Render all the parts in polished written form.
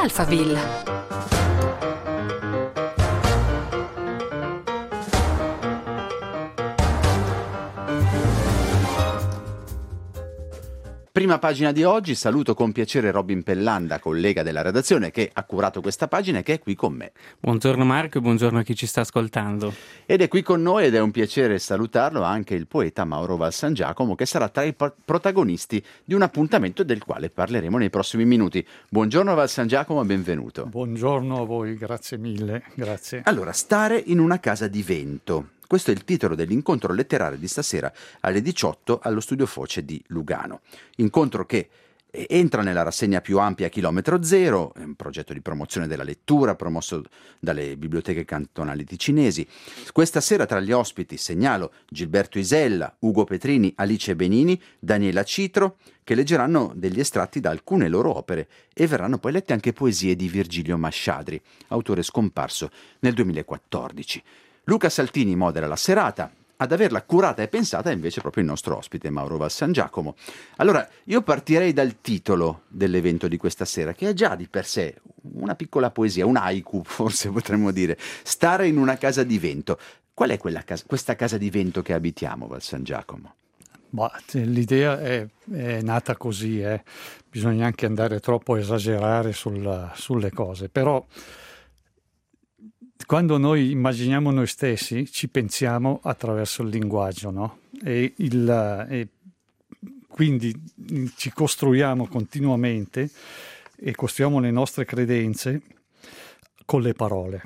Alphaville. Prima pagina di oggi, saluto con piacere Robin Pellanda, collega della redazione che ha curato questa pagina e che è qui con me. Buongiorno Marco e buongiorno a chi ci sta ascoltando. Ed è qui con noi ed è un piacere salutarlo anche il poeta Mauro Valsangiacomo, che sarà tra i protagonisti di un appuntamento del quale parleremo nei prossimi minuti. Buongiorno Valsangiacomo, benvenuto. Buongiorno a voi, grazie mille, grazie. Allora, stare in una casa di vento. Questo è il titolo dell'incontro letterario di stasera alle 18 allo Studio Foce di Lugano. Incontro che entra nella rassegna più ampia Chilometro Zero, è un progetto di promozione della lettura promosso dalle biblioteche cantonali ticinesi. Questa sera tra gli ospiti segnalo Gilberto Isella, Ugo Petrini, Alice Benini, Daniela Citro, che leggeranno degli estratti da alcune loro opere e verranno poi lette anche poesie di Virgilio Masciadri, autore scomparso nel 2014. Luca Saltini modera la serata, ad averla curata e pensata è invece proprio il nostro ospite Mauro Valsangiacomo. Allora, io partirei dal titolo dell'evento di questa sera, che è già di per sé una piccola poesia, un haiku forse potremmo dire, stare in una casa di vento. Qual è questa casa di vento che abitiamo, Valsangiacomo? L'idea è nata così, bisogna anche andare troppo a esagerare sulle cose, però quando noi immaginiamo noi stessi ci pensiamo attraverso il linguaggio, no? E quindi ci costruiamo continuamente e costruiamo le nostre credenze con le parole.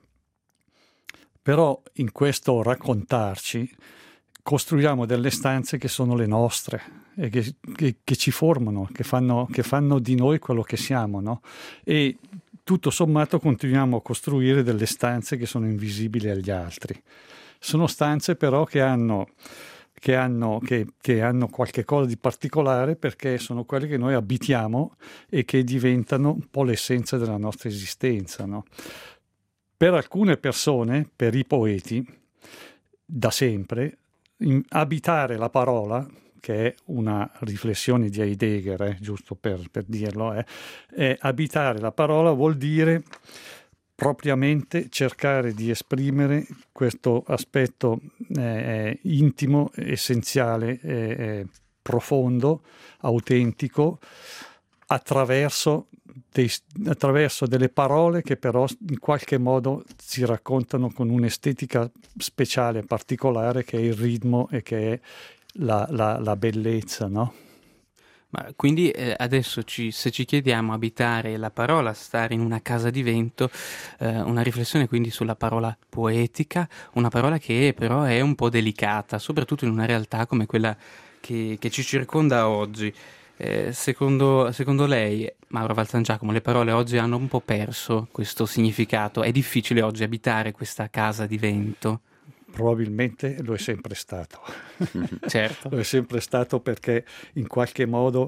Però in questo raccontarci costruiamo delle stanze che sono le nostre e che ci formano, che fanno di noi quello che siamo, no? E tutto sommato continuiamo a costruire delle stanze che sono invisibili agli altri. Sono stanze però che hanno qualche cosa di particolare, perché sono quelle che noi abitiamo e che diventano un po' l'essenza della nostra esistenza, no? Per alcune persone, per i poeti, da sempre, abitare la parola, che è una riflessione di Heidegger, giusto per dirlo, abitare la parola vuol dire propriamente cercare di esprimere questo aspetto intimo, essenziale, profondo, autentico, attraverso delle parole che però in qualche modo si raccontano con un'estetica speciale, particolare, che è il ritmo e che è la bellezza, no? Ma quindi adesso se ci chiediamo abitare la parola, stare in una casa di vento, una riflessione quindi sulla parola poetica, una parola che però è un po' delicata, soprattutto in una realtà come quella che ci circonda oggi. Secondo lei, Mauro Valsangiacomo, le parole oggi hanno un po' perso questo significato? È difficile oggi abitare questa casa di vento? Probabilmente lo è sempre stato. Certo. Lo è sempre stato, perché in qualche modo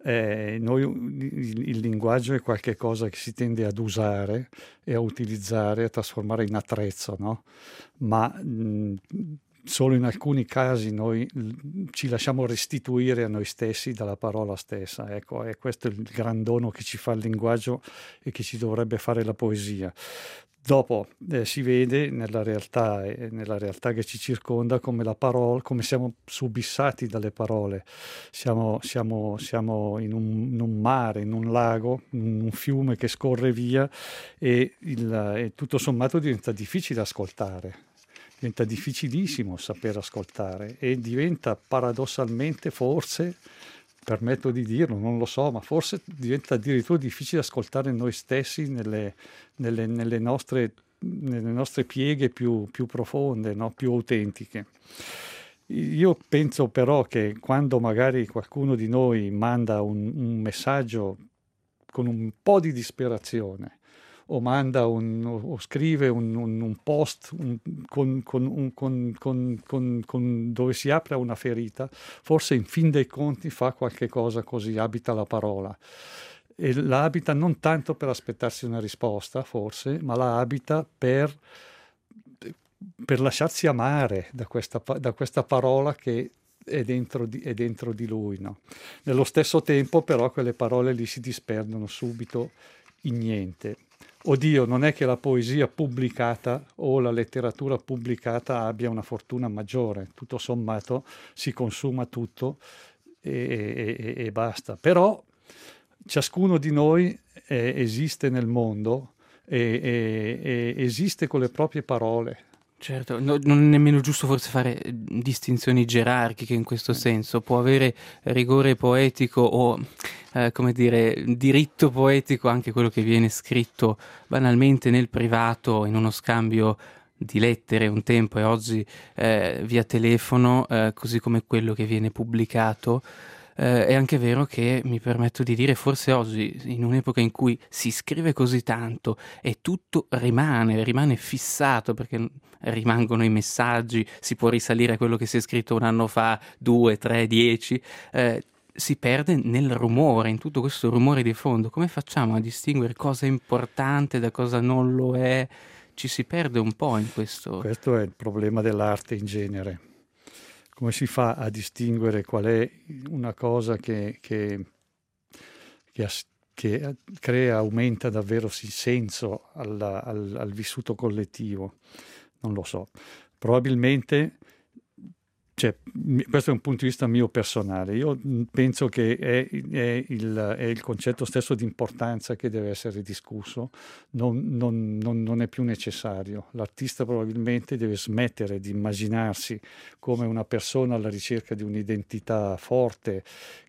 il linguaggio è qualche cosa che si tende ad usare e a utilizzare, a trasformare in attrezzo, no? Ma solo in alcuni casi noi ci lasciamo restituire a noi stessi dalla parola stessa. Ecco, e questo è il gran dono che ci fa il linguaggio e che ci dovrebbe fare la poesia. Dopo si vede nella realtà che ci circonda come la parola, come siamo subissati dalle parole. Siamo in un mare, in un lago, in un fiume che scorre via e tutto sommato diventa difficile ascoltare. Diventa difficilissimo saper ascoltare e diventa paradossalmente, forse, permetto di dirlo, non lo so, ma forse diventa addirittura difficile ascoltare noi stessi nelle nostre pieghe più profonde, no? Più autentiche. Io penso però che quando magari qualcuno di noi manda un messaggio con un po' di disperazione, o manda o scrive un post dove si apre una ferita, forse in fin dei conti fa qualche cosa così, abita la parola. E la abita non tanto per aspettarsi una risposta, forse, ma la abita per lasciarsi amare da questa parola che è dentro di lui, no? Nello stesso tempo però quelle parole lì si disperdono subito in niente. Oddio, non è che la poesia pubblicata o la letteratura pubblicata abbia una fortuna maggiore, tutto sommato si consuma tutto e basta. Però ciascuno di noi esiste nel mondo e esiste con le proprie parole. Certo, non è nemmeno giusto forse fare distinzioni gerarchiche in questo senso, può avere rigore poetico o, come dire, diritto poetico anche quello che viene scritto banalmente nel privato, in uno scambio di lettere un tempo e oggi via telefono, così come quello che viene pubblicato. È anche vero che mi permetto di dire, forse oggi, in un'epoca in cui si scrive così tanto e tutto rimane fissato perché rimangono i messaggi, si può risalire a quello che si è scritto un anno fa, 2, 3, 10, si perde nel rumore, in tutto questo rumore di fondo. Come facciamo a distinguere cosa è importante da cosa non lo è? Ci si perde un po' in questo. Questo è il problema dell'arte in genere. Come si fa a distinguere qual è una cosa che crea, aumenta davvero senso al vissuto collettivo? Non lo so. Probabilmente, questo è un punto di vista mio personale. Io penso che è il concetto stesso di importanza che deve essere discusso, non è più necessario. L'artista probabilmente deve smettere di immaginarsi come una persona alla ricerca di un'identità forte,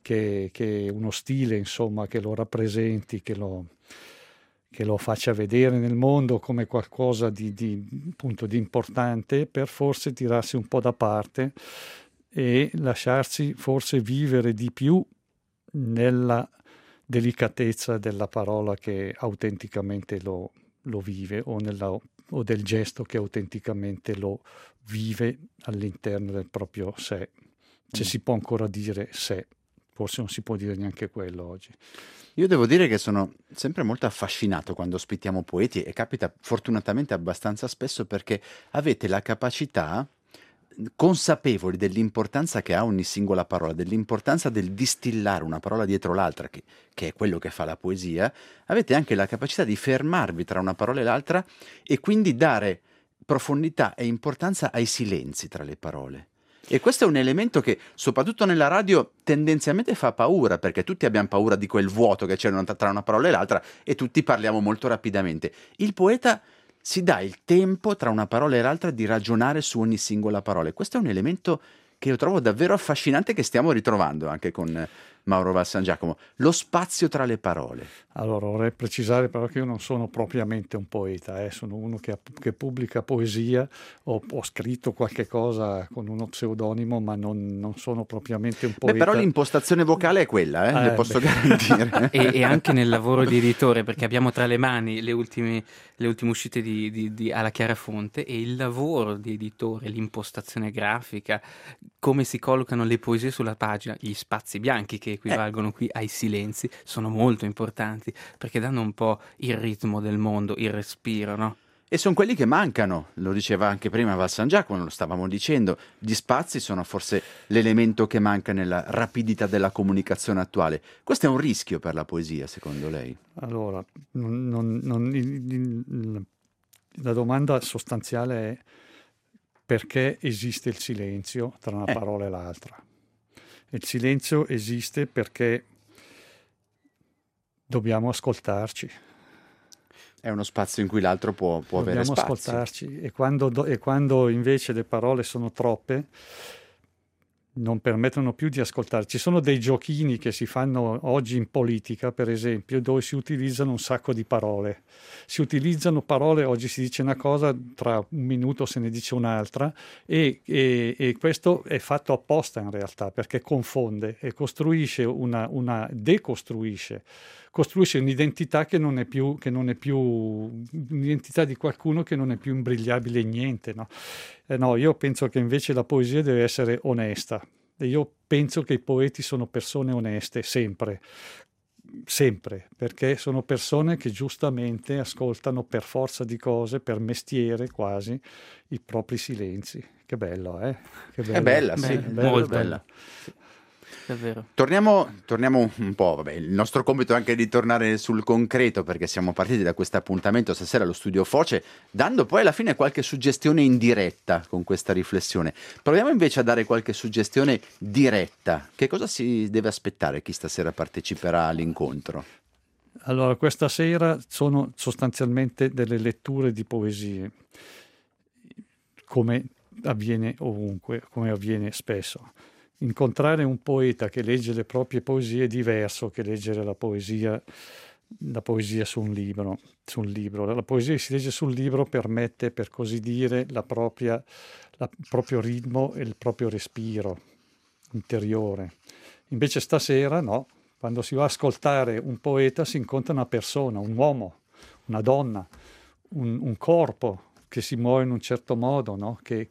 che uno stile, insomma, che lo rappresenti, che lo faccia vedere nel mondo come qualcosa appunto, di importante, per forse tirarsi un po' da parte e lasciarsi forse vivere di più nella delicatezza della parola che autenticamente lo vive o del gesto che autenticamente lo vive all'interno del proprio sé. Se si può ancora dire sé, forse non si può dire neanche quello oggi. Io devo dire che sono sempre molto affascinato quando ospitiamo poeti e capita fortunatamente abbastanza spesso perché avete la capacità, consapevoli dell'importanza che ha ogni singola parola, dell'importanza del distillare una parola dietro l'altra, che è quello che fa la poesia, avete anche la capacità di fermarvi tra una parola e l'altra e quindi dare profondità e importanza ai silenzi tra le parole. E questo è un elemento che, soprattutto nella radio, tendenzialmente fa paura, perché tutti abbiamo paura di quel vuoto che c'è tra una parola e l'altra e tutti parliamo molto rapidamente. Il poeta si dà il tempo tra una parola e l'altra di ragionare su ogni singola parola. E questo è un elemento che io trovo davvero affascinante, che stiamo ritrovando anche con Mauro Valsangiacomo, lo spazio tra le parole. Allora, vorrei precisare però che io non sono propriamente un poeta, sono uno che pubblica poesia, ho scritto qualche cosa con uno pseudonimo, ma non sono propriamente un poeta. Beh, però l'impostazione vocale è quella, le posso garantire. E anche nel lavoro di editore, perché abbiamo tra le mani le ultime uscite di Alla Chiara Fonte, e il lavoro di editore, l'impostazione grafica, come si collocano le poesie sulla pagina, gli spazi bianchi che equivalgono qui ai silenzi, sono molto importanti perché danno un po' il ritmo del mondo, il respiro, no? E sono quelli che mancano, lo diceva anche prima Valsangiacomo, lo stavamo dicendo, gli spazi sono forse l'elemento che manca nella rapidità della comunicazione attuale. Questo è un rischio per la poesia, secondo lei? Allora, la domanda sostanziale è: perché esiste il silenzio tra una parola e l'altra? Il silenzio esiste perché dobbiamo ascoltarci. È uno spazio in cui l'altro può avere spazio. Dobbiamo ascoltarci, e quando invece le parole sono troppe, non permettono più di ascoltare. Ci sono dei giochini che si fanno oggi in politica, per esempio, dove si utilizzano un sacco di parole. Si utilizzano parole, oggi si dice una cosa, tra un minuto se ne dice un'altra, e questo è fatto apposta in realtà, perché confonde e costruisce costruisce un'identità che non è più un'identità di qualcuno che non è più imbrigliabile in niente, no? No, io penso che invece la poesia deve essere onesta, e io penso che i poeti sono persone oneste sempre, perché sono persone che giustamente ascoltano per forza di cose, per mestiere quasi, i propri silenzi. Che bello, Che bello. È bella, sì, molto bella. davvero. Torniamo un po', vabbè, il nostro compito è anche di tornare sul concreto, perché siamo partiti da questo appuntamento stasera allo Studio Foce, dando poi alla fine qualche suggestione indiretta con questa riflessione. Proviamo invece a dare qualche suggestione diretta. Che cosa si deve aspettare chi stasera parteciperà all'incontro? Allora, questa sera sono sostanzialmente delle letture di poesie, come avviene ovunque, come avviene spesso. Incontrare un poeta che legge le proprie poesie è diverso che leggere la poesia su un libro. La poesia che si legge sul libro permette, per così dire, il proprio ritmo e il proprio respiro interiore. Invece stasera no, quando si va a ascoltare un poeta si incontra una persona, un uomo, una donna, un corpo che si muove in un certo modo, no? che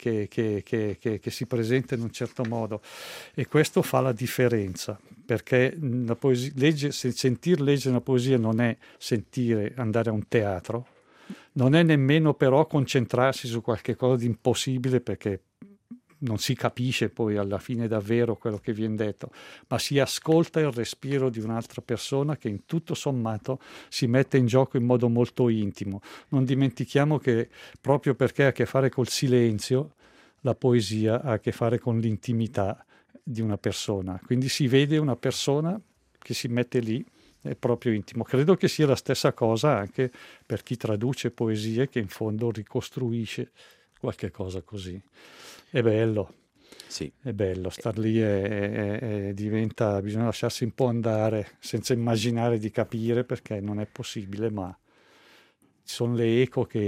si presenta in un certo modo, e questo fa la differenza, perché la poesia, sentir leggere una poesia non è sentire andare a un teatro, non è nemmeno però concentrarsi su qualche cosa di impossibile, perché non si capisce poi alla fine davvero quello che viene detto, ma si ascolta il respiro di un'altra persona che in tutto sommato si mette in gioco in modo molto intimo. Non dimentichiamo che proprio perché ha a che fare col silenzio, la poesia ha a che fare con l'intimità di una persona. Quindi si vede una persona che si mette lì, è proprio intimo. Credo che sia la stessa cosa anche per chi traduce poesie, che in fondo ricostruisce qualche cosa così. È bello, sì. È bello, star lì diventa, bisogna lasciarsi un po' andare senza immaginare di capire, perché non è possibile, ma sono le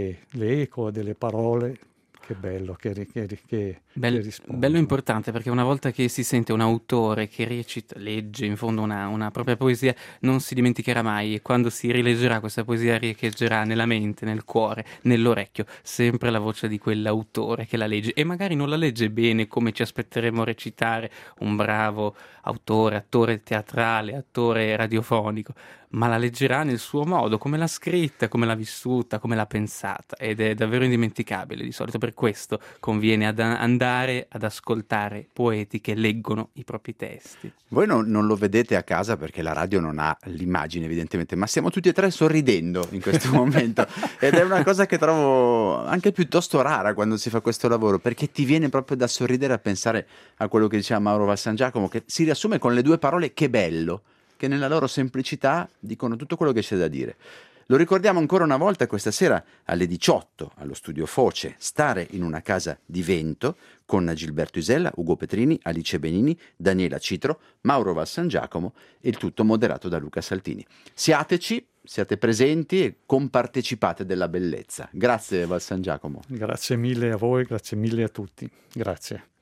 eco delle parole. Che bello che risponde. Bello importante, perché una volta che si sente un autore che recita, legge in fondo una propria poesia, non si dimenticherà mai, e quando si rileggerà questa poesia riecheggerà nella mente, nel cuore, nell'orecchio, sempre la voce di quell'autore che la legge, e magari non la legge bene come ci aspetteremo recitare un bravo autore, attore teatrale, attore radiofonico, ma la leggerà nel suo modo, come l'ha scritta, come l'ha vissuta, come l'ha pensata, ed è davvero indimenticabile. Di solito per questo conviene andare ad ascoltare poeti che leggono i propri testi. Voi non lo vedete a casa perché la radio non ha l'immagine evidentemente, ma stiamo tutti e tre sorridendo in questo momento, ed è una cosa che trovo anche piuttosto rara quando si fa questo lavoro, perché ti viene proprio da sorridere a pensare a quello che diceva Mauro Valsangiacomo, che si riassume con le due parole "che bello", che nella loro semplicità dicono tutto quello che c'è da dire. Lo ricordiamo ancora una volta questa sera alle 18 allo Studio Foce, Stare in una casa di vento, con Gilberto Isella, Ugo Petrini, Alice Benini, Daniela Citro, Mauro Valsangiacomo, e il tutto moderato da Luca Saltini. Siate presenti e compartecipate della bellezza. Grazie Valsangiacomo. Grazie mille a voi, grazie mille a tutti. Grazie.